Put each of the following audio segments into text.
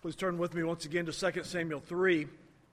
Please turn with me once again to 2 Samuel 3.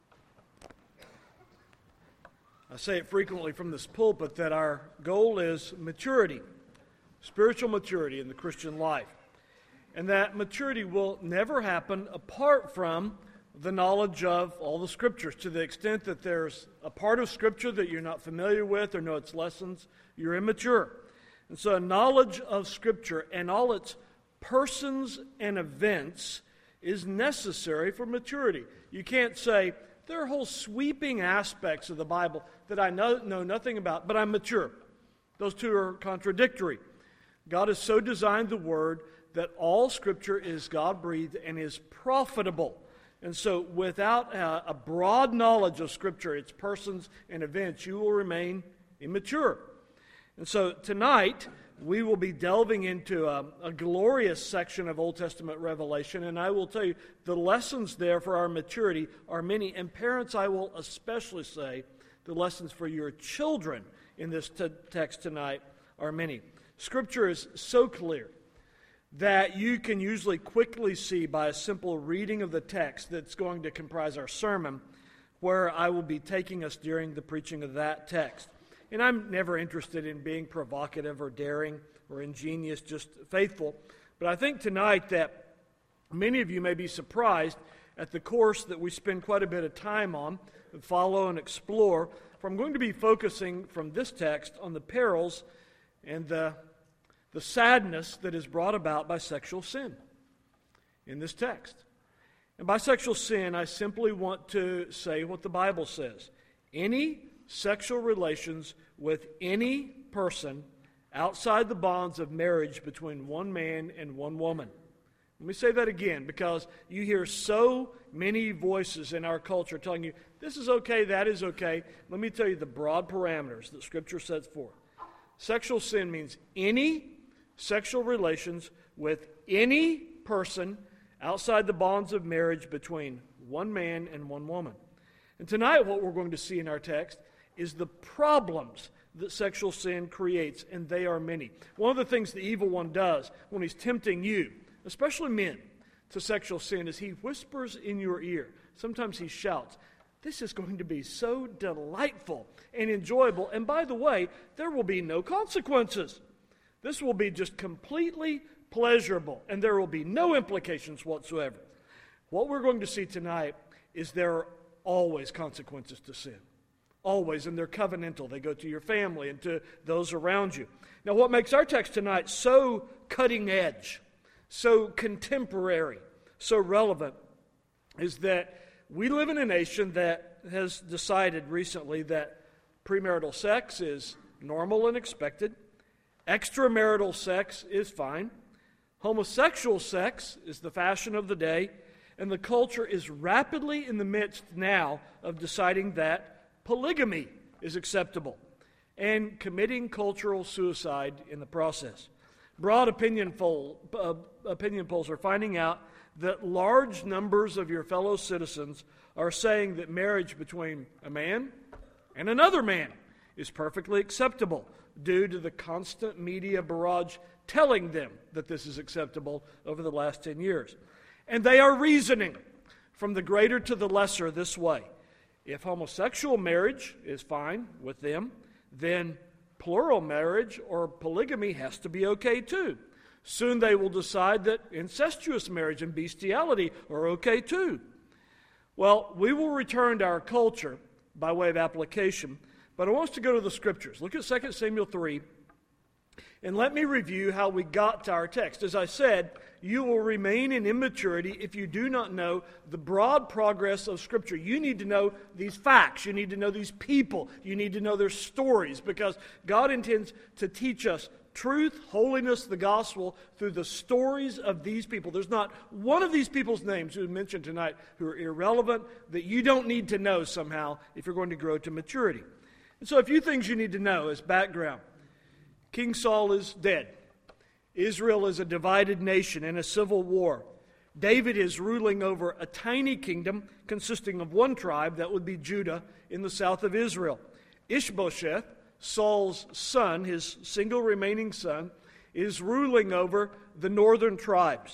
I say it frequently from this pulpit that our goal is maturity, spiritual maturity in the Christian life. And that maturity will never happen apart from the knowledge of all the Scriptures. To the extent that there's a part of Scripture that you're not familiar with or know its lessons, you're immature. And so a knowledge of Scripture and all its persons and events is necessary for maturity. You can't say, there are whole sweeping aspects of the Bible that I know nothing about, but I'm mature. Those two are contradictory. God has so designed the Word that all Scripture is God-breathed and is profitable. And so without a broad knowledge of Scripture, its persons and events, you will remain immature. And so tonight, we will be delving into a glorious section of Old Testament revelation, and I will tell you the lessons there for our maturity are many. And parents, I will especially say the lessons for your children in this text tonight are many. Scripture is so clear that you can usually quickly see by a simple reading of the text that's going to comprise our sermon, where I will be taking us during the preaching of that text. And I'm never interested in being provocative or daring or ingenious, just faithful. But I think tonight that many of you may be surprised at the course that we spend quite a bit of time on, follow and explore. For I'm going to be focusing from this text on the perils and the sadness that is brought about by sexual sin in this text. And by sexual sin, I simply want to say what the Bible says. Any sexual relations with any person outside the bonds of marriage between one man and one woman. Let me say that again, because you hear so many voices in our culture telling you, this is okay, that is okay. Let me tell you the broad parameters that Scripture sets forth. Sexual sin means any sexual relations with any person outside the bonds of marriage between one man and one woman. And tonight what we're going to see in our text is the problems that sexual sin creates, and they are many. One of the things the evil one does when he's tempting you, especially men, to sexual sin is he whispers in your ear. Sometimes he shouts, this is going to be so delightful and enjoyable, and by the way, there will be no consequences. This will be just completely pleasurable, and there will be no implications whatsoever. What we're going to see tonight is there are always consequences to sin. Always, and they're covenantal. They go to your family and to those around you. Now, what makes our text tonight so cutting edge, so contemporary, so relevant, is that we live in a nation that has decided recently that premarital sex is normal and expected, extramarital sex is fine, homosexual sex is the fashion of the day, and the culture is rapidly in the midst now of deciding that polygamy is acceptable, and committing cultural suicide in the process. Broad opinion polls are finding out that large numbers of your fellow citizens are saying that marriage between a man and another man is perfectly acceptable due to the constant media barrage telling them that this is acceptable over the last 10 years. And they are reasoning from the greater to the lesser this way. If homosexual marriage is fine with them, then plural marriage or polygamy has to be okay too. Soon they will decide that incestuous marriage and bestiality are okay too. Well, we will return to our culture by way of application, but I want us to go to the Scriptures. Look at 2 Samuel 3, and let me review how we got to our text. As I said, you will remain in immaturity if you do not know the broad progress of Scripture. You need to know these facts. You need to know these people. You need to know their stories, because God intends to teach us truth, holiness, the gospel through the stories of these people. There's not one of these people's names who are mentioned tonight who are irrelevant that you don't need to know somehow if you're going to grow to maturity. And so a few things you need to know as background. King Saul is dead. Israel is a divided nation in a civil war. David is ruling over a tiny kingdom consisting of one tribe, that would be Judah, in the south of Israel. Ishbosheth, Saul's son, his single remaining son, is ruling over the northern tribes.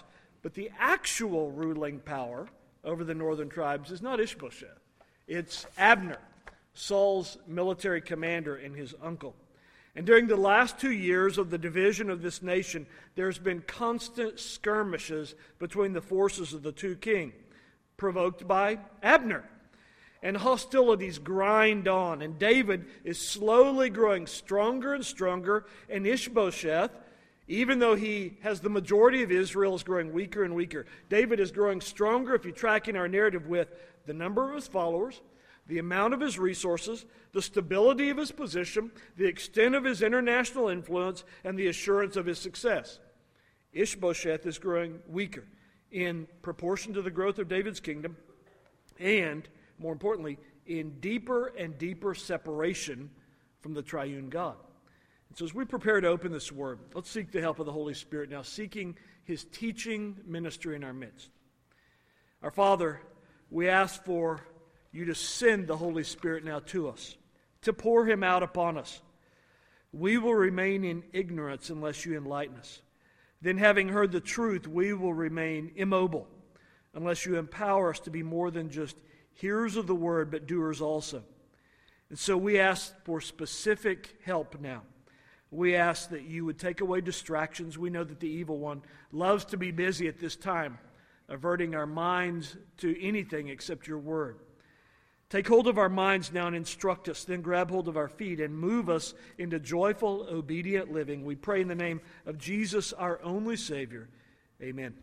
But the actual ruling power over the northern tribes is not Ishbosheth. It's Abner, Saul's military commander and his uncle. And during the last 2 years of the division of this nation, there's been constant skirmishes between the forces of the two kings, provoked by Abner. And hostilities grind on, and David is slowly growing stronger and stronger, and Ishbosheth, even though he has the majority of Israel, is growing weaker and weaker. David is growing stronger if you track in our narrative with the number of his followers, the amount of his resources, the stability of his position, the extent of his international influence, and the assurance of his success. Ishbosheth is growing weaker in proportion to the growth of David's kingdom, and, more importantly, in deeper and deeper separation from the triune God. And so as we prepare to open this word, let's seek the help of the Holy Spirit now, seeking his teaching ministry in our midst. Our Father, we ask for you to send the Holy Spirit now to us, to pour him out upon us. We will remain in ignorance unless you enlighten us. Then, having heard the truth, we will remain immobile unless you empower us to be more than just hearers of the word, but doers also. And so we ask for specific help now. We ask that you would take away distractions. We know that the evil one loves to be busy at this time, averting our minds to anything except your word. Take hold of our minds now and instruct us, then grab hold of our feet and move us into joyful, obedient living. We pray in the name of Jesus, our only Savior. Amen.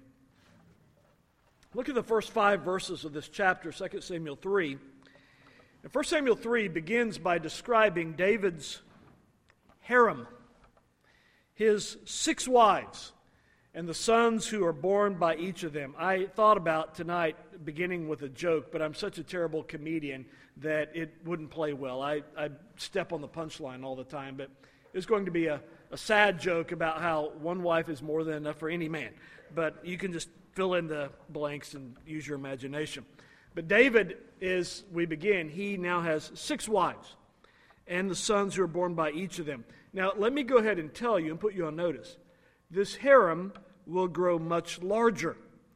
Look at the first 5 verses of this chapter, 2 Samuel 3. And 1 Samuel 3 begins by describing David's harem, his 6 wives, and the sons who are born by each of them. I thought about tonight beginning with a joke, but I'm such a terrible comedian that it wouldn't play well. I step on the punchline all the time, but it's going to be a sad joke about how one wife is more than enough for any man. But you can just fill in the blanks and use your imagination. But David, as we begin, he now has 6 wives and the sons who are born by each of them. Now, let me go ahead and tell you and put you on notice. This harem will grow much larger.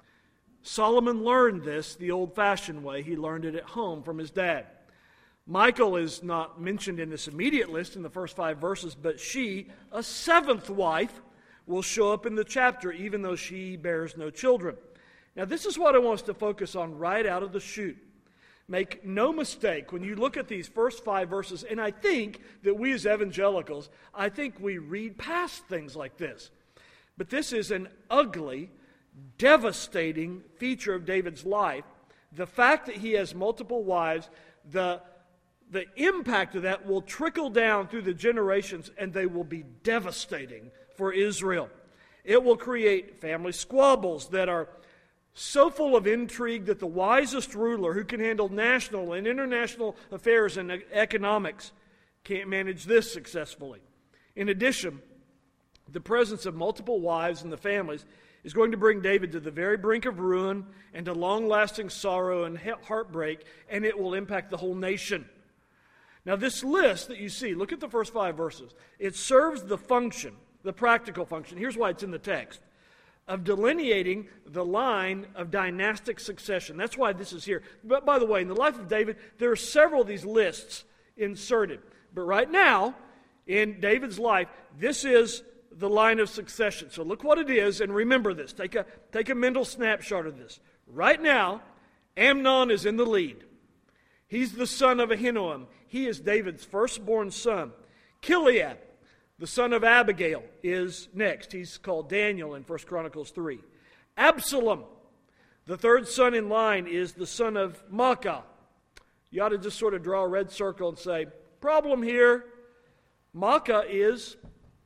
Solomon learned this the old-fashioned way. He learned it at home from his dad. Michal is not mentioned in this immediate list in the first 5 verses, but she, a 7th wife, will show up in the chapter, even though she bears no children. Now, this is what I want us to focus on right out of the chute. Make no mistake, when you look at these first 5 verses, and I think that we as evangelicals, I think we read past things like this. But this is an ugly, devastating feature of David's life. The fact that he has multiple wives, the impact of that will trickle down through the generations, and they will be devastating for Israel. It will create family squabbles that are so full of intrigue that the wisest ruler who can handle national and international affairs and economics can't manage this successfully. In addition, the presence of multiple wives in the families is going to bring David to the very brink of ruin and to long-lasting sorrow and heartbreak, and it will impact the whole nation. Now, this list that you see, look at the first 5 verses. It serves the function, the practical function. Here's why it's in the text. Of delineating the line of dynastic succession. That's why this is here. But by the way, in the life of David, there are several of these lists inserted. But right now, in David's life, this is the line of succession. So look what it is, and remember this. Take a mental snapshot of this. Right now, Amnon is in the lead. He's the son of Ahinoam. He is David's firstborn son. Gilead, the son of Abigail, is next. He's called Daniel in 1 Chronicles 3. Absalom, the third son in line, is the son of Maacah. You ought to just sort of draw a red circle and say, problem here, Maacah is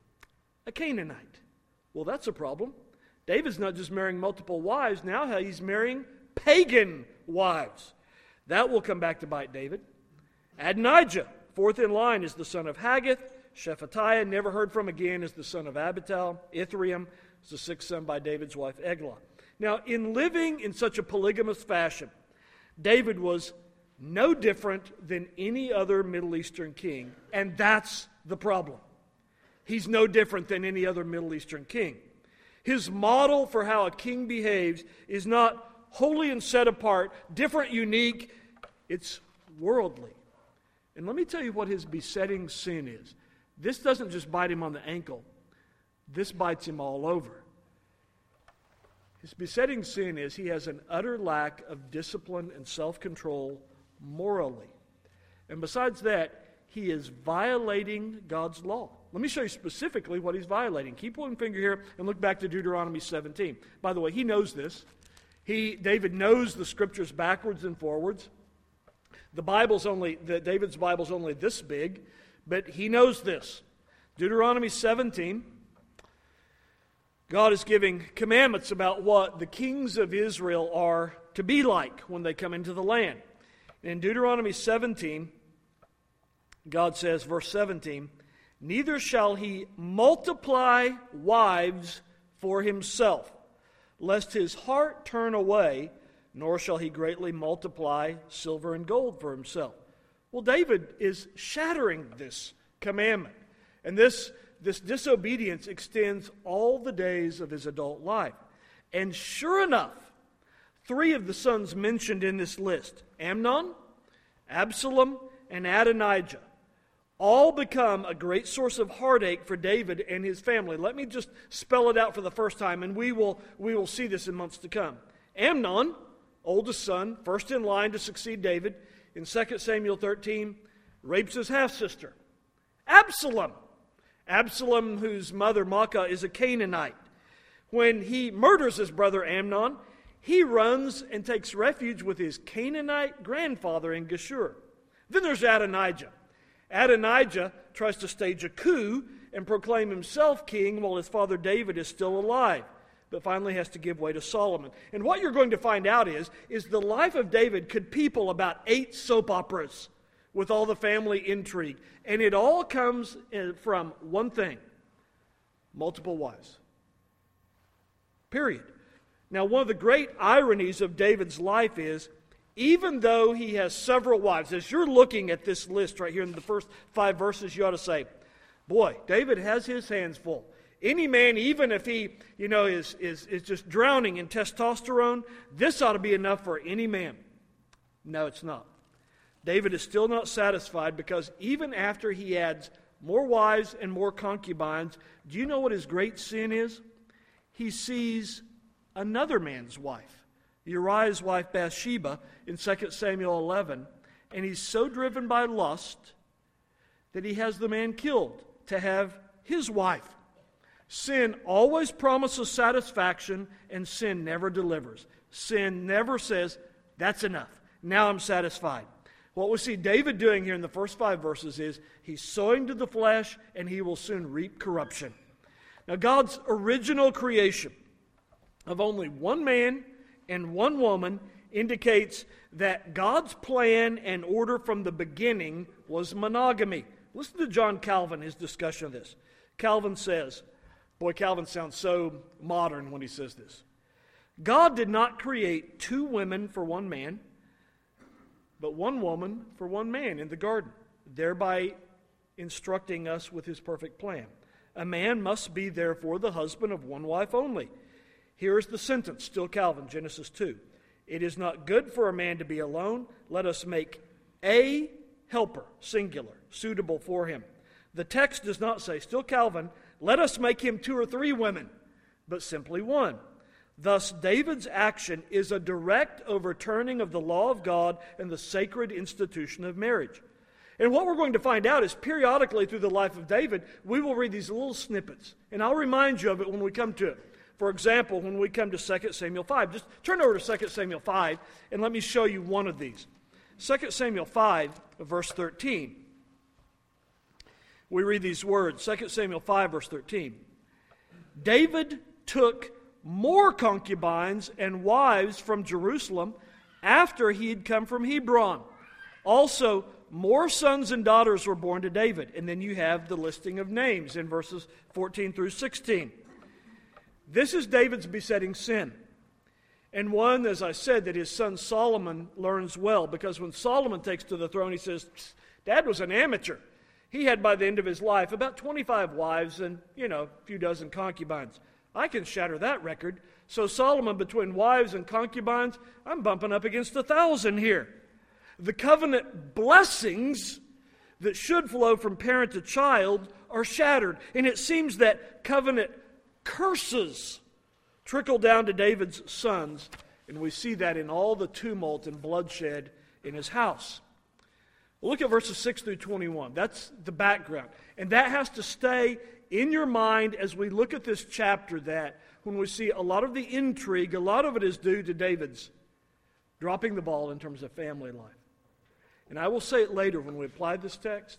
a Canaanite. Well, that's a problem. David's not just marrying multiple wives, now he's marrying pagan wives. That will come back to bite David. Adonijah, fourth in line, is the son of Haggith. Shephatiah, never heard from again, is the son of Abital. Ithream is the 6th son by David's wife, Eglah. Now, in living in such a polygamous fashion, David was no different than any other Middle Eastern king, and that's the problem. He's no different than any other Middle Eastern king. His model for how a king behaves is not holy and set apart, different, unique. It's worldly. And let me tell you what his besetting sin is. This doesn't just bite him on the ankle. This bites him all over. His besetting sin is he has an utter lack of discipline and self-control morally. And besides that, he is violating God's law. Let me show you specifically what he's violating. Keep one finger here and look back to Deuteronomy 17. By the way, he knows this. David knows the scriptures backwards and forwards. David's Bible's only this big, but he knows this. Deuteronomy 17, God is giving commandments about what the kings of Israel are to be like when they come into the land. In Deuteronomy 17, God says, verse 17, "Neither shall he multiply wives for himself, lest his heart turn away, nor shall he greatly multiply silver and gold for himself." Well, David is shattering this commandment. And this disobedience extends all the days of his adult life. And sure enough, 3 of the sons mentioned in this list, Amnon, Absalom, and Adonijah, all become a great source of heartache for David and his family. Let me just spell it out for the first time, and we will see this in months to come. Amnon, oldest son, first in line to succeed David, in 2 Samuel 13, rapes his half-sister. Absalom, whose mother Maacah is a Canaanite. When he murders his brother Amnon, he runs and takes refuge with his Canaanite grandfather in Geshur. Then there's Adonijah. Adonijah tries to stage a coup and proclaim himself king while his father David is still alive, but finally has to give way to Solomon. And what you're going to find out is the life of David could people about 8 soap operas with all the family intrigue. And it all comes from one thing: multiple wives. Period. Now, one of the great ironies of David's life is, even though he has several wives, as you're looking at this list right here in the first 5 verses, you ought to say, boy, David has his hands full. Any man, even if he, is just drowning in testosterone, this ought to be enough for any man. No, it's not. David is still not satisfied, because even after he adds more wives and more concubines, do you know what his great sin is? He sees another man's wife, Uriah's wife Bathsheba, in 2 Samuel 11, and he's so driven by lust that he has the man killed to have his wife. Sin always promises satisfaction, and sin never delivers. Sin never says, that's enough, now I'm satisfied. What we see David doing here in the first 5 verses is he's sowing to the flesh, and he will soon reap corruption. Now, God's original creation of only one man and one woman indicates that God's plan and order from the beginning was monogamy. Listen to John Calvin, his discussion of this. Calvin says, boy, Calvin sounds so modern when he says this. God did not create 2 women for one man, but one woman for one man in the garden, thereby instructing us with his perfect plan. A man must be therefore the husband of one wife only. Here is the sentence, still Calvin, Genesis 2. It is not good for a man to be alone. Let us make a helper, singular, suitable for him. The text does not say, still Calvin, let us make him 2 or 3 women, but simply one. Thus, David's action is a direct overturning of the law of God and the sacred institution of marriage. And what we're going to find out is periodically through the life of David, we will read these little snippets. And I'll remind you of it when we come to it. For example, when we come to 2 Samuel 5, just turn over to 2 Samuel 5 and let me show you one of these. 2 Samuel 5, verse 13. We read these words, 2 Samuel 5, verse 13. David took more concubines and wives from Jerusalem after he had come from Hebron. Also, more sons and daughters were born to David. And then you have the listing of names in verses 14 through 16. This is David's besetting sin. And one, as I said, that his son Solomon learns well, because when Solomon takes to the throne, he says, Dad was an amateur. He had, by the end of his life, about 25 wives and, a few dozen concubines. I can shatter that record. So Solomon, between wives and concubines, I'm bumping up against 1,000 here. The covenant blessings that should flow from parent to child are shattered. And it seems that covenant curses trickle down to David's sons. And we see that in all the tumult and bloodshed in his house. Well, look at verses 6 through 21. That's the background. And that has to stay in your mind as we look at this chapter, that when we see a lot of the intrigue, a lot of it is due to David's dropping the ball in terms of family life. And I will say it later when we apply this text.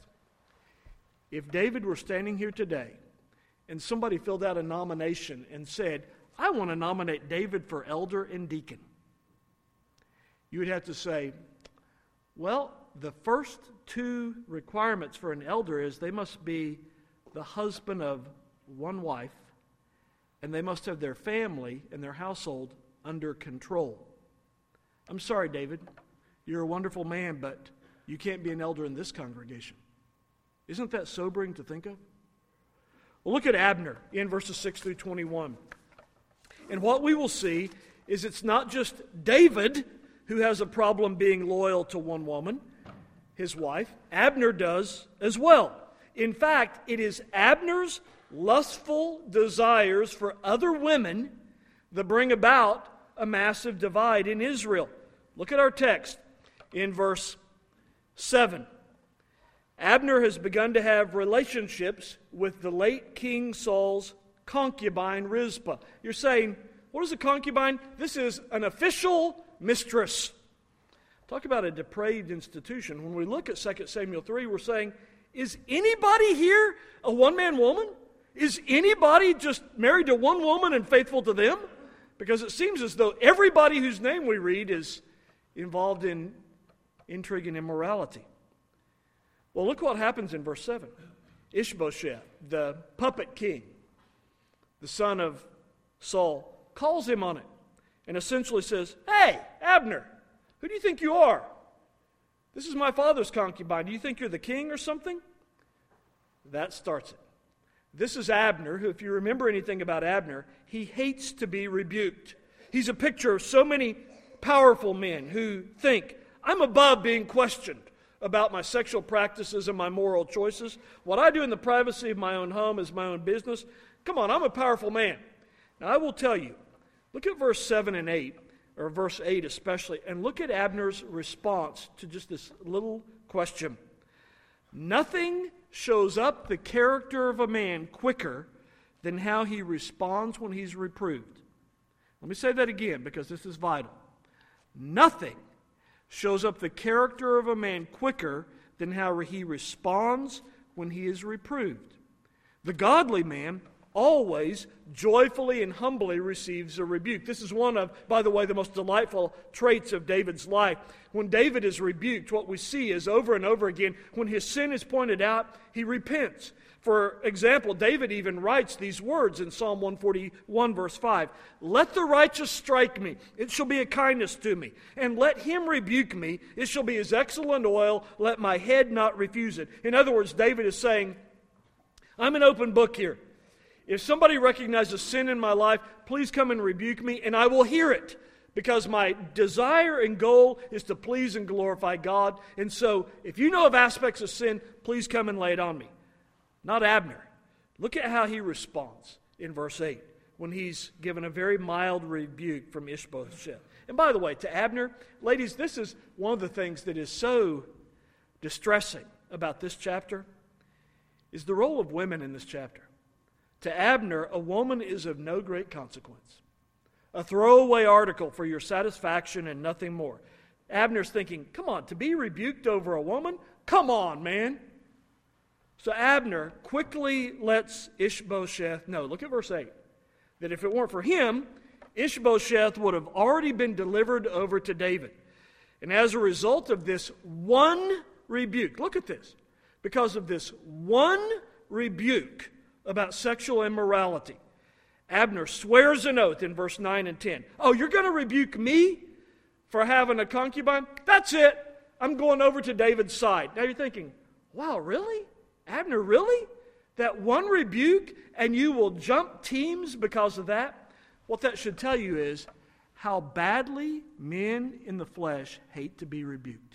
If David were standing here today and somebody filled out a nomination and said, I want to nominate David for elder and deacon, you would have to say, well, the first two requirements for an elder is they must be the husband of one wife, and they must have their family and their household under control. I'm sorry, David, you're a wonderful man, but you can't be an elder in this congregation. Isn't that sobering to think of? Well, look at Abner in verses 6 through 21. And what we will see is it's not just David who has a problem being loyal to one woman, his wife. Abner does as well. In fact, it is Abner's lustful desires for other women that bring about a massive divide in Israel. Look at our text in verse 7. Abner has begun to have relationships with the late King Saul's concubine Rizpah. You're saying, what is a concubine? This is an official mistress. Talk about a depraved institution. When we look at 2 Samuel 3, we're saying, is anybody here a one-man woman? Is anybody just married to one woman and faithful to them? Because it seems as though everybody whose name we read is involved in intrigue and immorality. Well, look what happens in verse 7. Ishbosheth, the puppet king, the son of Saul, calls him on it and essentially says, hey, Abner, who do you think you are? This is my father's concubine. Do you think you're the king or something? That starts it. This is Abner, who, if you remember anything about Abner, he hates to be rebuked. He's a picture of so many powerful men who think, I'm above being questioned about my sexual practices and my moral choices. What I do in the privacy of my own home is my own business. Come on, I'm a powerful man. Now, I will tell you, look at verse 7 and 8, or verse 8 especially, and look at Abner's response to just this little question. Nothing shows up the character of a man quicker than how he responds when he's reproved. Let me say that again because this is vital. Nothing shows up the character of a man quicker than how he responds when he is reproved. The godly man always joyfully and humbly receives a rebuke. This is one of, by the way, the most delightful traits of David's life. When David is rebuked, what we see is over and over again, when his sin is pointed out, he repents. For example, David even writes these words in Psalm 141, verse 5. Let the righteous strike me, it shall be a kindness to me. And let him rebuke me, it shall be as excellent oil, let my head not refuse it. In other words, David is saying, I'm an open book here. If somebody recognizes sin in my life, please come and rebuke me, and I will hear it. Because my desire and goal is to please and glorify God. And so, if you know of aspects of sin, please come and lay it on me. Not Abner. Look at how he responds in verse 8, when he's given a very mild rebuke from Ishbosheth. And by the way, to Abner, ladies, this is one of the things that is so distressing about this chapter, is the role of women in this chapter. To Abner, a woman is of no great consequence. A throwaway article for your satisfaction and nothing more. Abner's thinking, come on, to be rebuked over a woman? Come on, man. So Abner quickly lets Ishbosheth know, look at verse 8, that if it weren't for him, Ishbosheth would have already been delivered over to David. And as a result of this one rebuke, look at this, because of this one rebuke about sexual immorality, Abner swears an oath in verse 9 and 10. Oh, you're going to rebuke me for having a concubine? That's it. I'm going over to David's side. Now you're thinking, wow, really? Abner, really? That one rebuke and you will jump teams because of that? What that should tell you is how badly men in the flesh hate to be rebuked.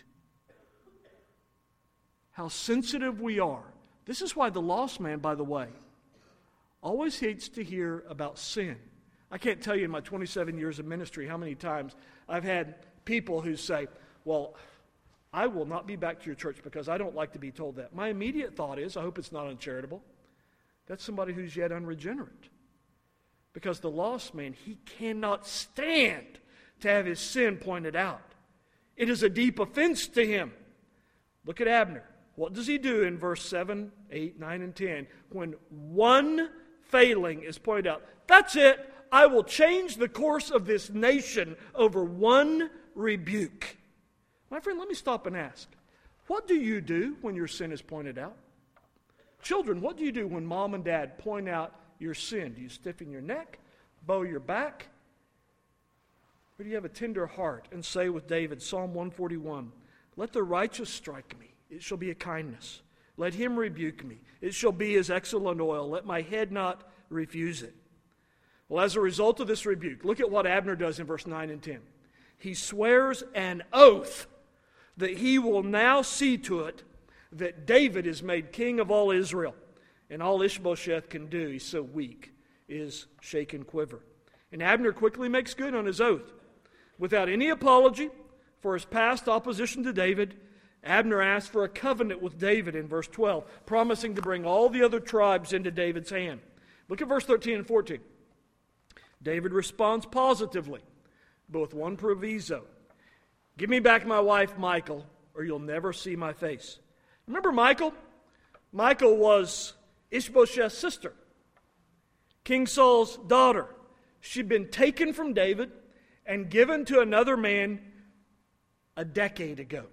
How sensitive we are. This is why the lost man, by the way, always hates to hear about sin. I can't tell you in my 27 years of ministry how many times I've had people who say, well, I will not be back to your church because I don't like to be told that. My immediate thought is, I hope it's not uncharitable. That's somebody who's yet unregenerate. Because the lost man, he cannot stand to have his sin pointed out. It is a deep offense to him. Look at Abner. What does he do in verse 7, 8, 9, and 10 when one failing is pointed out? That's it. I will change the course of this nation over one rebuke. My friend, let me stop and ask. What do you do when your sin is pointed out? Children, what do you do when mom and dad point out your sin? Do you stiffen your neck, bow your back? Or do you have a tender heart and say with David, Psalm 141, let the righteous strike me. It shall be a kindness. Let him rebuke me. It shall be as excellent oil. Let my head not refuse it. Well, as a result of this rebuke, look at what Abner does in verse 9 and 10. He swears an oath that he will now see to it that David is made king of all Israel. And all Ishbosheth can do, he's so weak, is shake and quiver. And Abner quickly makes good on his oath. Without any apology for his past opposition to David, Abner asks for a covenant with David in verse 12, promising to bring all the other tribes into David's hand. Look at verse 13 and 14. David responds positively, but with one proviso. Give me back my wife, Michal, or you'll never see my face. Remember Michal? Michal was Ishbosheth's sister, King Saul's daughter. She'd been taken from David and given to another man a decade ago.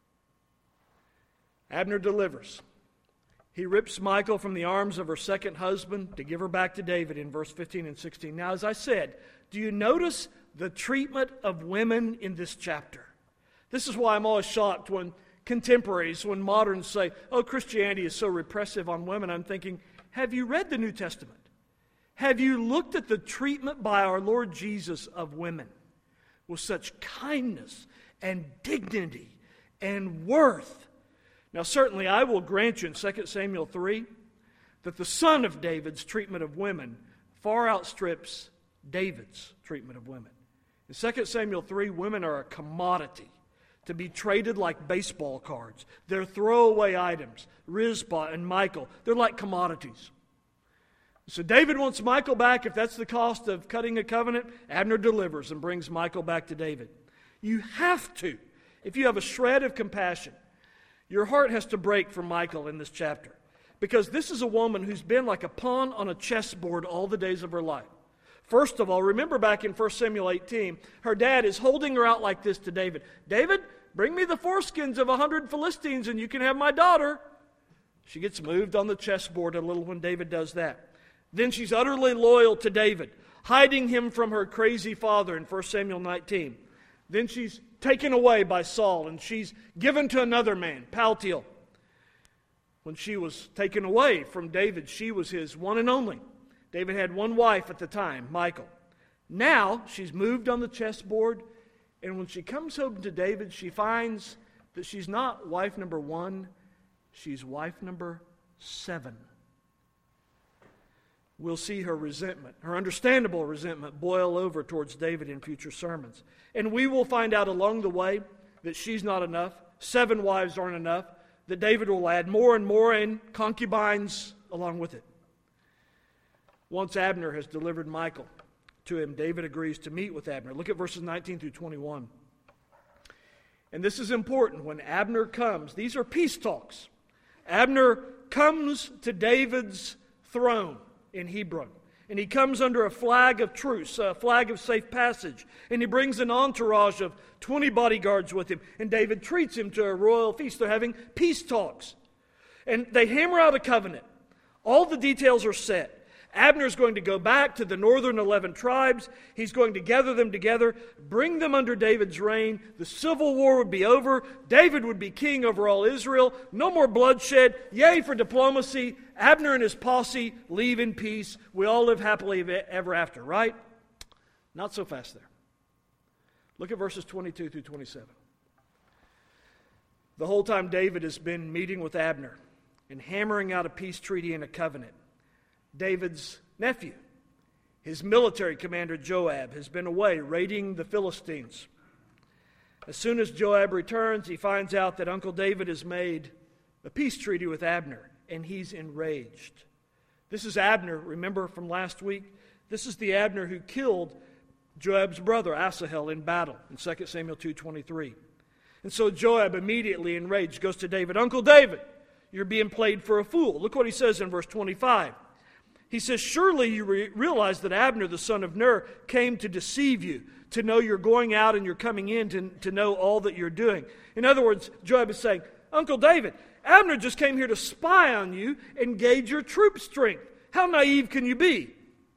Abner delivers. He rips Michal from the arms of her second husband to give her back to David in verse 15 and 16. Now, as I said, do you notice the treatment of women in this chapter? This is why I'm always shocked when contemporaries, when moderns say, oh, Christianity is so repressive on women. I'm thinking, have you read the New Testament? Have you looked at the treatment by our Lord Jesus of women with such kindness and dignity and worth? Now, certainly I will grant you in 2 Samuel 3 that the son of David's treatment of women far outstrips David's treatment of women. In 2 Samuel 3, women are a commodity to be traded like baseball cards. They're throwaway items. Rizpah and Michal, they're like commodities. So David wants Michal back. If that's the cost of cutting a covenant, Abner delivers and brings Michal back to David. You have to, if you have a shred of compassion, your heart has to break for Michal in this chapter. Because this is a woman who's been like a pawn on a chessboard all the days of her life. First of all, remember back in 1 Samuel 18, her dad is holding her out like this to David. David, bring me the foreskins of 100 Philistines and you can have my daughter. She gets moved on the chessboard a little when David does that. Then she's utterly loyal to David, hiding him from her crazy father in 1 Samuel 19. Then she's taken away by Saul and she's given to another man, Paltiel. When she was taken away from David, she was his one and only. David had one wife at the time, Michal. Now she's moved on the chessboard, and when she comes home to David, she finds that she's not wife number 1, she's wife number 7. We'll see her resentment, her understandable resentment, boil over towards David in future sermons. And we will find out along the way that she's not enough, 7 wives aren't enough, that David will add more and more and concubines along with it. Once Abner has delivered Michal to him, David agrees to meet with Abner. Look at verses 19 through 21. And this is important. When Abner comes, these are peace talks. Abner comes to David's throne in Hebron. And he comes under a flag of truce, a flag of safe passage. And he brings an entourage of 20 bodyguards with him. And David treats him to a royal feast. They're having peace talks. And they hammer out a covenant. All the details are set. Abner's going to go back to the northern 11 tribes. He's going to gather them together, bring them under David's reign. The civil war would be over. David would be king over all Israel. No more bloodshed. Yay for diplomacy. Abner and his posse leave in peace. We all live happily ever after, right? Not so fast there. Look at verses 22 through 27. The whole time David has been meeting with Abner and hammering out a peace treaty and a covenant. David's nephew, his military commander Joab, has been away raiding the Philistines. As soon as Joab returns, he finds out that Uncle David has made a peace treaty with Abner, and he's enraged. This is Abner, remember from last week? This is the Abner who killed Joab's brother Asahel in battle in 2 Samuel 2:23. And so Joab, immediately enraged, goes to David. Uncle David, you're being played for a fool. Look what he says in verse 25. He says, surely you realize that Abner, the son of Ner, came to deceive you, to know you're going out and you're coming in, to know all that you're doing. In other words, Joab is saying, Uncle David, Abner just came here to spy on you and gauge your troop strength. How naive can you be?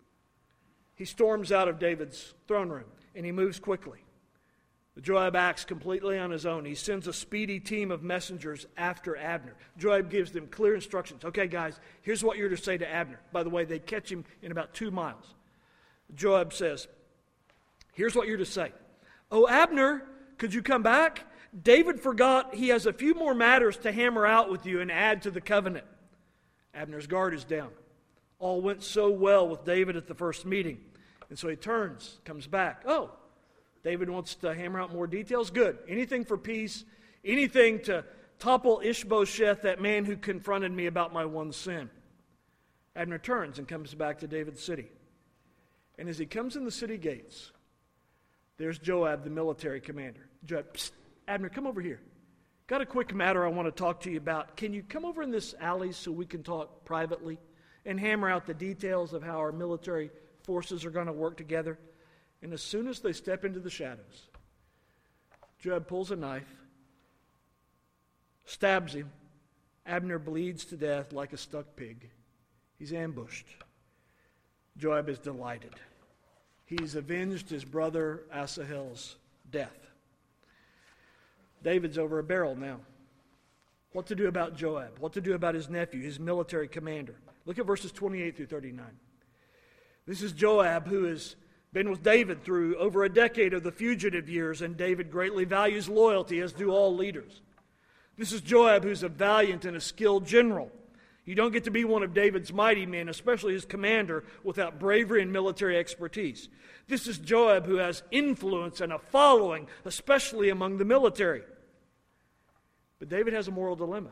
He storms out of David's throne room, and he moves quickly. Joab acts completely on his own. He sends a speedy team of messengers after Abner. Joab gives them clear instructions. Okay, guys, here's what you're to say to Abner. By the way, they catch him in about 2 miles. Joab says, here's what you're to say. Oh, Abner, could you come back? David forgot he has a few more matters to hammer out with you and add to the covenant. Abner's guard is down. All went so well with David at the first meeting. And so he turns, comes back. Oh, David wants to hammer out more details? Good. Anything for peace, anything to topple Ishbosheth, that man who confronted me about my one sin. Abner turns and comes back to David's city. And as he comes in the city gates, there's Joab, the military commander. Joab, psst, Abner, come over here. Got a quick matter I want to talk to you about. Can you come over in this alley so we can talk privately and hammer out the details of how our military forces are going to work together? And as soon as they step into the shadows, Joab pulls a knife, stabs him. Abner bleeds to death like a stuck pig. He's ambushed. Joab is delighted. He's avenged his brother Asahel's death. David's over a barrel now. What to do about Joab? What to do about his nephew, his military commander? Look at verses 28 through 39. This is Joab, who has been with David through over a decade of the fugitive years, and David greatly values loyalty, as do all leaders. This is Joab, who's a valiant and a skilled general. You don't get to be one of David's mighty men, especially his commander, without bravery and military expertise. This is Joab, who has influence and a following, especially among the military. But David has a moral dilemma.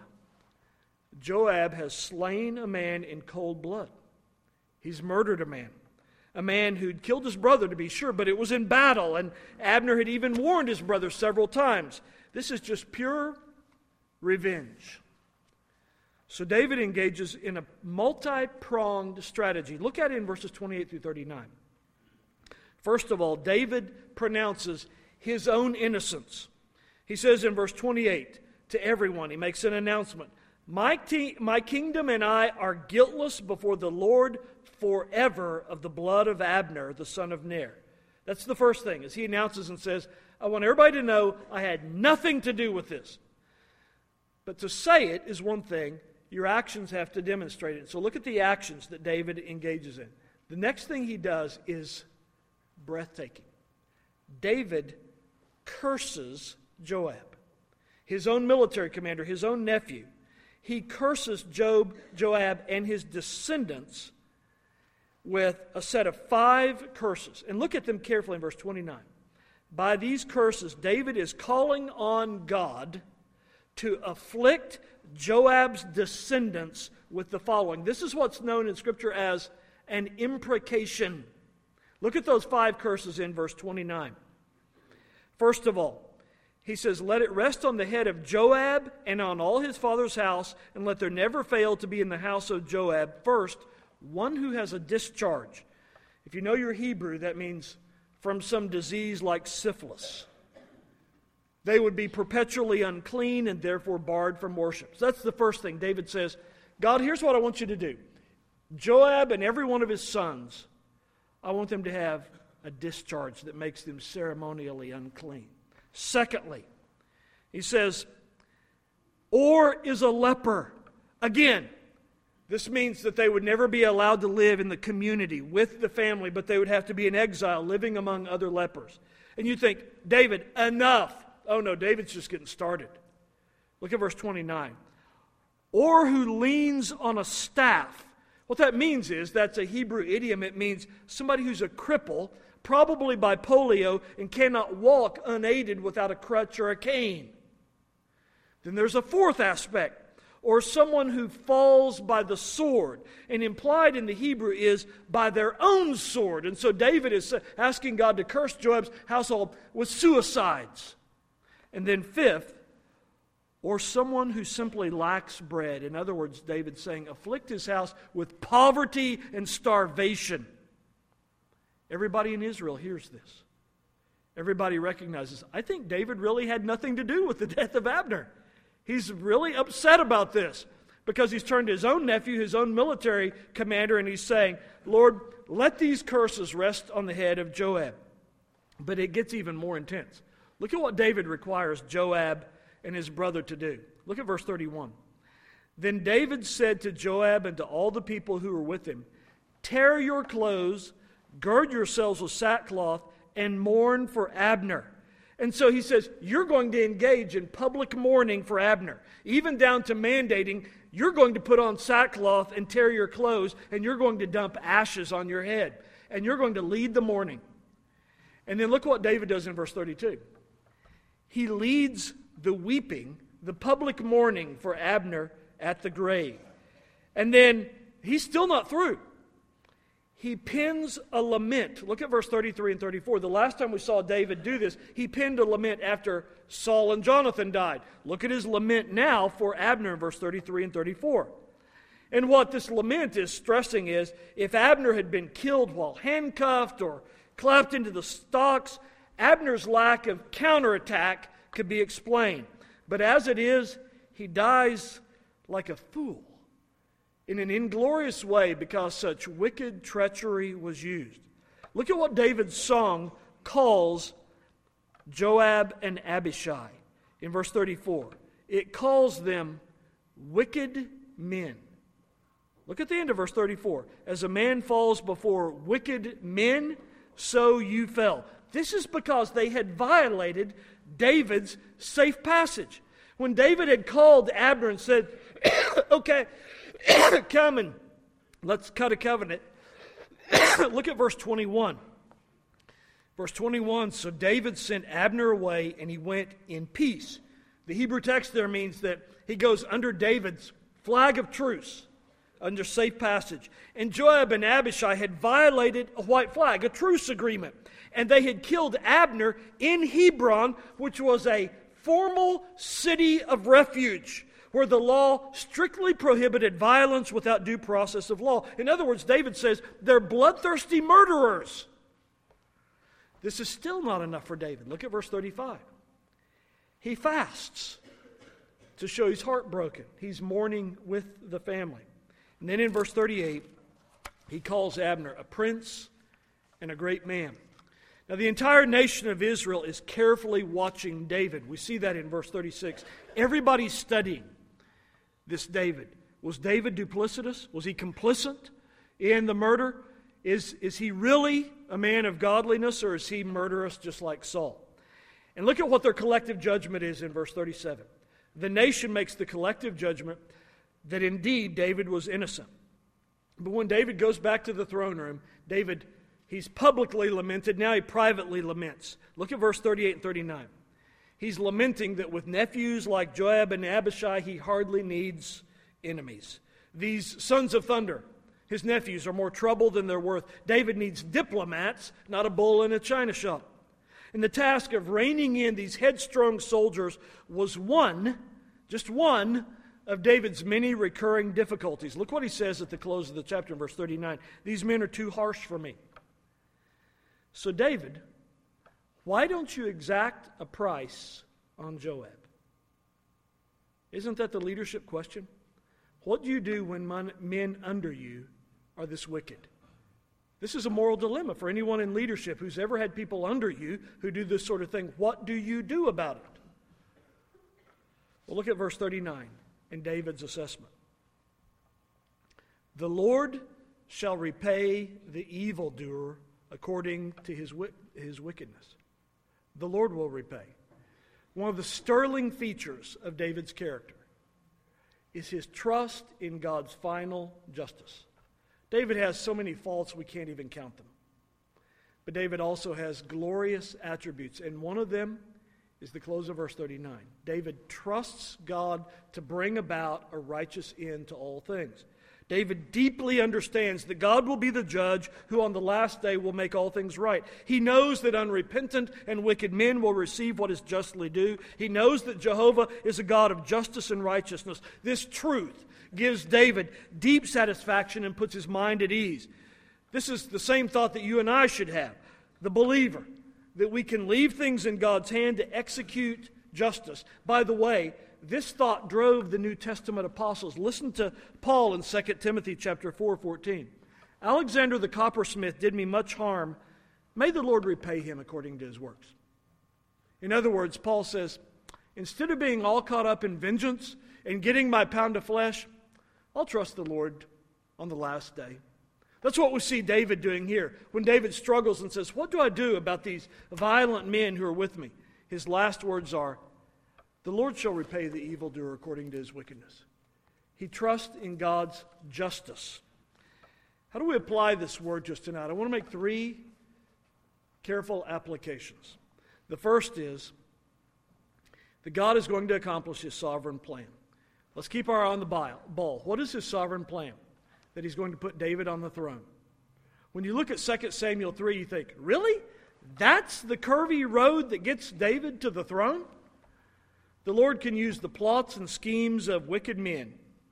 Joab has slain a man in cold blood. He's murdered a man who'd killed his brother, to be sure, but it was in battle, and Abner had even warned his brother several times. This is just pure revenge. So David engages in a multi-pronged strategy. Look at it in verses 28 through 39. First of all, David pronounces his own innocence. He says in verse 28 to everyone, he makes an announcement. My kingdom and I are guiltless before the Lord forever of the blood of Abner, the son of Ner. That's the first thing, as he announces and says, I want everybody to know I had nothing to do with this. But to say it is one thing. Your actions have to demonstrate it. So look at the actions that David engages in. The next thing he does is breathtaking. David curses Joab, his own military commander, his own nephew. He curses Joab and his descendants with a set of 5 curses. And look at them carefully in verse 29. By these curses, David is calling on God to afflict Joab's descendants with the following. This is what's known in Scripture as an imprecation. Look at those 5 curses in verse 29. First of all, he says, let it rest on the head of Joab and on all his father's house, and let there never fail to be in the house of Joab first one who has a discharge. If you know your Hebrew, that means from some disease like syphilis. They would be perpetually unclean and therefore barred from worship. So that's the first thing. David says, God, here's what I want you to do. Joab and every one of his sons, I want them to have a discharge that makes them ceremonially unclean. Secondly, he says, or is a leper. Again, this means that they would never be allowed to live in the community with the family, but they would have to be in exile, living among other lepers. And you think, David, enough. Oh no, David's just getting started. Look at verse 29. Or who leans on a staff. What that means is, that's a Hebrew idiom. It means somebody who's a cripple, probably by polio, and cannot walk unaided without a crutch or a cane. Then there's a fourth aspect. Or someone who falls by the sword. And implied in the Hebrew is by their own sword. And so David is asking God to curse Joab's household with suicides. And then fifth, or someone who simply lacks bread. In other words, David's saying, afflict his house with poverty and starvation. Everybody in Israel hears this. Everybody recognizes, I think David really had nothing to do with the death of Abner. He's really upset about this because he's turned to his own nephew, his own military commander, and he's saying, Lord, let these curses rest on the head of Joab. But it gets even more intense. Look at what David requires Joab and his brother to do. Look at verse 31. Then David said to Joab and to all the people who were with him, tear your clothes, gird yourselves with sackcloth, and mourn for Abner. And so he says, you're going to engage in public mourning for Abner, even down to mandating you're going to put on sackcloth and tear your clothes, and you're going to dump ashes on your head, and you're going to lead the mourning. And then look what David does in verse 32. He leads the weeping, the public mourning for Abner at the grave. And then he's still not through. He pens a lament. Look at verse 33 and 34. The last time we saw David do this, he penned a lament after Saul and Jonathan died. Look at his lament now for Abner in verse 33 and 34. And what this lament is stressing is, if Abner had been killed while handcuffed or clapped into the stocks, Abner's lack of counterattack could be explained. But as it is, he dies like a fool, in an inglorious way, because such wicked treachery was used. Look at what David's song calls Joab and Abishai in verse 34. It calls them wicked men. Look at the end of verse 34. As a man falls before wicked men, so you fell. This is because they had violated David's safe passage. When David had called Abner and said, okay, come and let's cut a covenant. Look at verse 21. Verse 21, so David sent Abner away and he went in peace. The Hebrew text there means that he goes under David's flag of truce, under safe passage. And Joab and Abishai had violated a white flag, a truce agreement. And they had killed Abner in Hebron, which was a formal city of refuge, where the law strictly prohibited violence without due process of law. In other words, David says, they're bloodthirsty murderers. This is still not enough for David. Look at verse 35. He fasts to show he's heartbroken. He's mourning with the family. And then in verse 38, he calls Abner a prince and a great man. Now, the entire nation of Israel is carefully watching David. We see that in verse 36. Everybody's studying this David. Was David duplicitous? Was he complicit in the murder? Is he really a man of godliness, or is he murderous just like Saul? And look at what their collective judgment is in verse 37. The nation makes the collective judgment that indeed David was innocent. But when David goes back to the throne room, he's publicly lamented. Now he privately laments. Look at verse 38 and 39. He's lamenting that with nephews like Joab and Abishai, he hardly needs enemies. These sons of thunder, his nephews, are more trouble than they're worth. David needs diplomats, not a bull in a china shop. And the task of reining in these headstrong soldiers was just one of David's many recurring difficulties. Look what he says at the close of the chapter in verse 39. These men are too harsh for me. So David, why don't you exact a price on Joab? Isn't that the leadership question? What do you do when men under you are this wicked. This is a moral dilemma for anyone in leadership who's ever had people under you who do this sort of thing. What do you do about it? Well, look at verse 39 in David's assessment. The Lord shall repay the evildoer according to his wickedness. The Lord will repay. One of the sterling features of David's character is his trust in God's final justice. David has so many faults we can't even count them. But David also has glorious attributes, and one of them is the close of verse 39. David trusts God to bring about a righteous end to all things. David deeply understands that God will be the judge who on the last day will make all things right. He knows that unrepentant and wicked men will receive what is justly due. He knows that Jehovah is a God of justice and righteousness. This truth gives David deep satisfaction and puts his mind at ease. This is the same thought that you and I should have, the believer, that we can leave things in God's hand to execute justice. By the way, this thought drove the New Testament apostles. Listen to Paul in 2 Timothy chapter 4:14. Alexander the coppersmith did me much harm. May the Lord repay him according to his works. In other words, Paul says, instead of being all caught up in vengeance and getting my pound of flesh, I'll trust the Lord on the last day. That's what we see David doing here. When David struggles and says, what do I do about these violent men who are with me? His last words are, the Lord shall repay the evildoer according to his wickedness. He trusts in God's justice. How do we apply this word just tonight? I want to make 3 careful applications. The first is that God is going to accomplish his sovereign plan. Let's keep our eye on the ball. What is his sovereign plan? That he's going to put David on the throne. When you look at 2 Samuel 3, you think, really? That's the curvy road that gets David to the throne? The Lord can use the plots and schemes of wicked men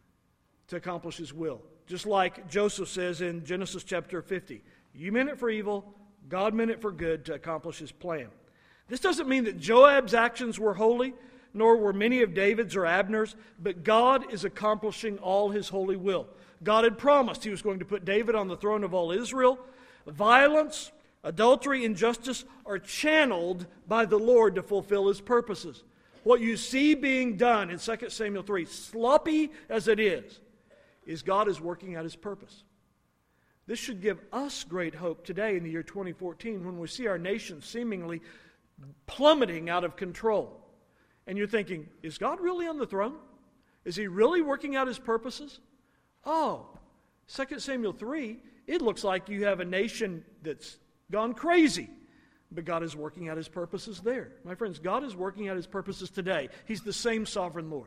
to accomplish his will. Just like Joseph says in Genesis chapter 50, you meant it for evil, God meant it for good to accomplish his plan. This doesn't mean that Joab's actions were holy, nor were many of David's or Abner's, but God is accomplishing all his holy will. God had promised he was going to put David on the throne of all Israel. Violence, adultery, injustice are channeled by the Lord to fulfill his purposes. What you see being done in 2 Samuel 3, sloppy as it is God is working out his purpose. This should give us great hope today in the year 2014 when we see our nation seemingly plummeting out of control. And you're thinking, is God really on the throne? Is he really working out his purposes? Oh, 2 Samuel 3, it looks like you have a nation that's gone crazy. But God is working out his purposes there. My friends, God is working out his purposes today. He's the same sovereign Lord.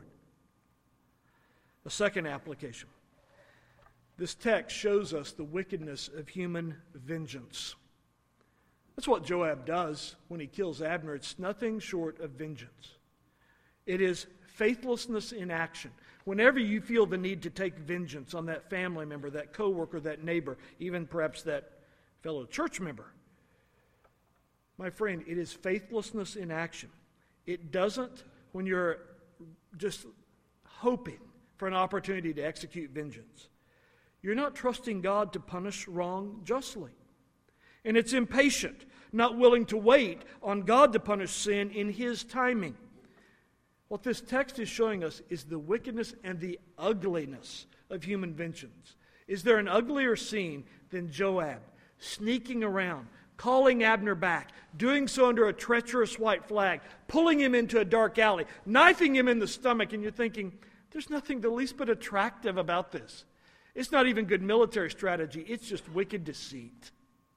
A second application. This text shows us the wickedness of human vengeance. That's what Joab does when he kills Abner. It's nothing short of vengeance. It is faithlessness in action. Whenever you feel the need to take vengeance on that family member, that coworker, that neighbor, even perhaps that fellow church member, my friend, it is faithlessness in action. It doesn't when you're just hoping for an opportunity to execute vengeance. You're not trusting God to punish wrong justly. And it's impatient, not willing to wait on God to punish sin in his timing. What this text is showing us is the wickedness and the ugliness of human vengeance. Is there an uglier scene than Joab sneaking around, calling Abner back, doing so under a treacherous white flag, pulling him into a dark alley, knifing him in the stomach, and you're thinking, there's nothing the least bit attractive about this. It's not even good military strategy. It's just wicked deceit.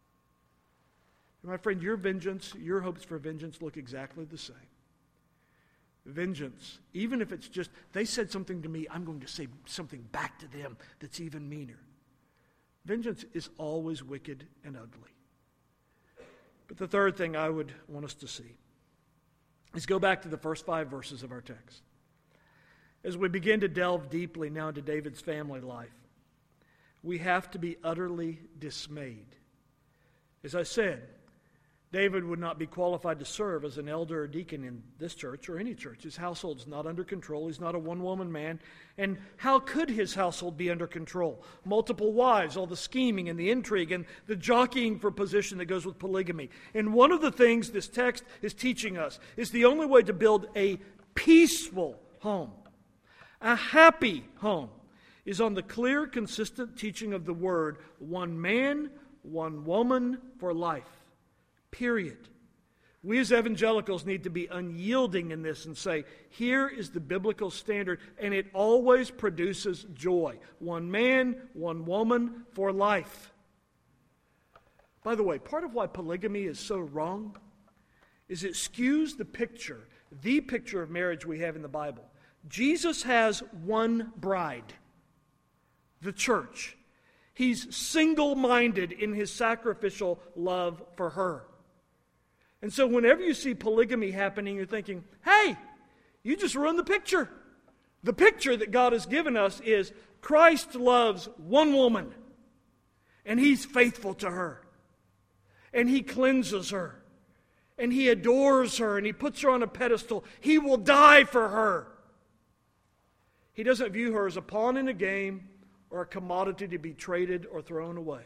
My friend, your vengeance, your hopes for vengeance look exactly the same. Vengeance, even if it's just, they said something to me, I'm going to say something back to them that's even meaner. Vengeance is always wicked and ugly. But the third thing I would want us to see is go back to the first 5 verses of our text. As we begin to delve deeply now into David's family life, we have to be utterly dismayed. As I said, David would not be qualified to serve as an elder or deacon in this church or any church. His household's not under control. He's not a one-woman man. And how could his household be under control? Multiple wives, all the scheming and the intrigue and the jockeying for position that goes with polygamy. And one of the things this text is teaching us is the only way to build a peaceful home, a happy home, is on the clear, consistent teaching of the Word, one man, one woman for life. Period. We as evangelicals need to be unyielding in this and say, here is the biblical standard, and it always produces joy. One man, one woman for life. By the way, part of why polygamy is so wrong is it skews the picture of marriage we have in the Bible. Jesus has one bride, the church. He's single-minded in his sacrificial love for her. And so whenever you see polygamy happening, you're thinking, hey, you just ruined the picture. The picture that God has given us is Christ loves one woman, and he's faithful to her, and he cleanses her, and he adores her, and he puts her on a pedestal. He will die for her. He doesn't view her as a pawn in a game or a commodity to be traded or thrown away.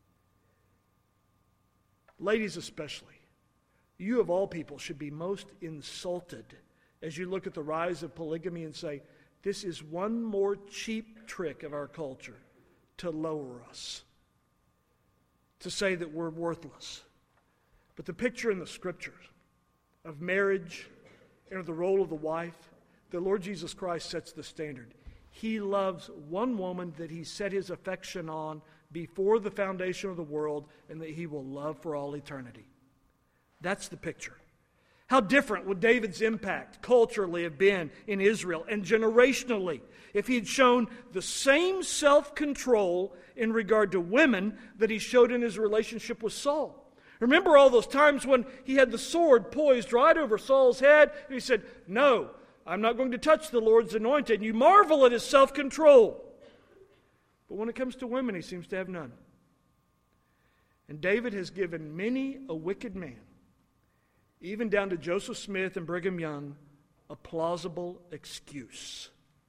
Ladies especially, you of all people should be most insulted as you look at the rise of polygamy and say, this is one more cheap trick of our culture to lower us, to say that we're worthless. But the picture in the Scriptures of marriage and of the role of the wife, the Lord Jesus Christ sets the standard. He loves one woman that he set his affection on before the foundation of the world and that he will love for all eternity. That's the picture. How different would David's impact culturally have been in Israel and generationally if he had shown the same self-control in regard to women that he showed in his relationship with Saul? Remember all those times when he had the sword poised right over Saul's head and he said, no, I'm not going to touch the Lord's anointed. And you marvel at his self-control. But when it comes to women, he seems to have none. And David has given many a wicked man, even down to Joseph Smith and Brigham Young, a plausible excuse.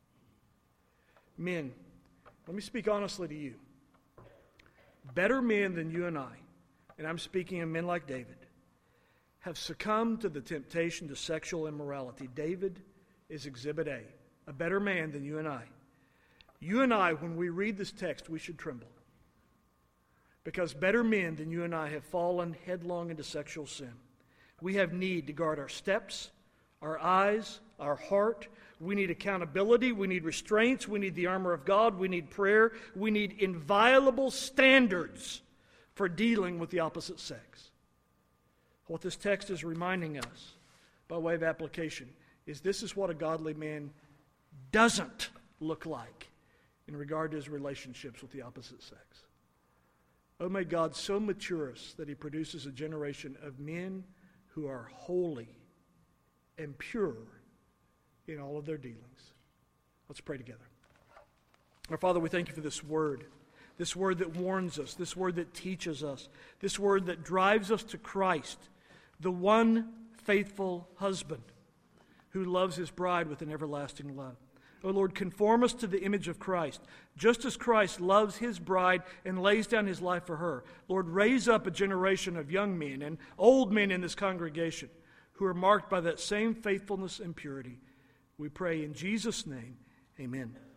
Men, let me speak honestly to you. Better men than you and I, and I'm speaking of men like David, have succumbed to the temptation to sexual immorality. David is exhibit A, a better man than you and I. You and I, when we read this text, we should tremble. Because better men than you and I have fallen headlong into sexual sin. We have need to guard our steps, our eyes, our heart. We need accountability. We need restraints. We need the armor of God. We need prayer. We need inviolable standards for dealing with the opposite sex. What this text is reminding us, by way of application, is this is what a godly man doesn't look like in regard to his relationships with the opposite sex. Oh, may God so mature us that he produces a generation of men who are holy and pure in all of their dealings. Let's pray together. Our Father, we thank you for this word that warns us, this word that teaches us, this word that drives us to Christ, the one faithful husband who loves his bride with an everlasting love. Oh Lord, conform us to the image of Christ, just as Christ loves his bride and lays down his life for her. Lord, raise up a generation of young men and old men in this congregation who are marked by that same faithfulness and purity. We pray in Jesus' name, amen.